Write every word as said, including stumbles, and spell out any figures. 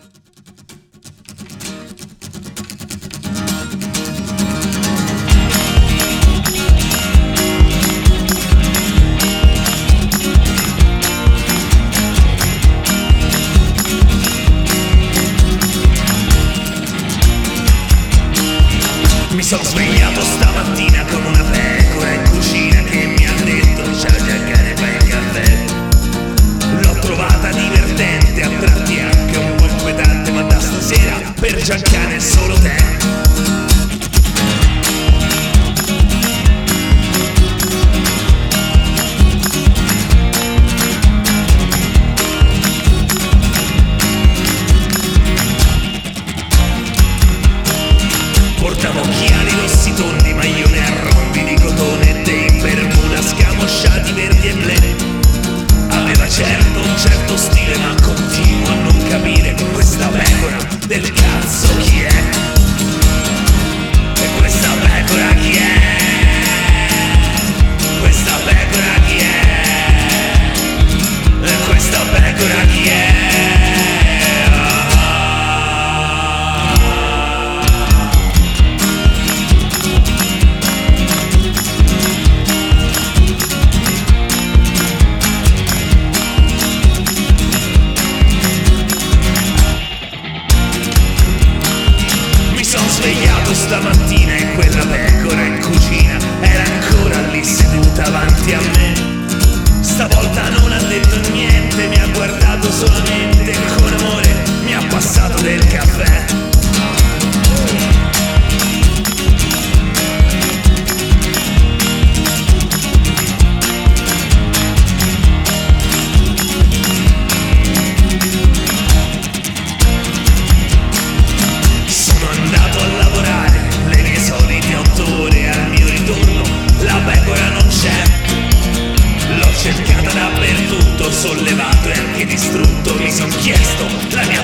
Mi sono svegliato stamattina come una pecora in cucina che mi ha detto ciao Giancane, fai il caffè. L'ho trovata divertente, a tratti anche un po' inquietante, ma da stasera per Giancane è solo te. Portavo occhiali rossi tondi, maglione a rombi di cotone, te in bermuda scamosciati verdi e blu. Aveva certo un certo stile, ma continuo a non capire questa pecora del cazzo chi è. E questa pecora chi è? Questa pecora chi è? E questa pecora chi è? Svegliato stamattina e quella pecora in cucina era ancora lì seduta avanti a me. Stavolta non ha detto niente, mi ha guardato solamente e con amore mi ha passato del caffè. Cercata dappertutto, sollevato e anche distrutto, mi son chiesto la mia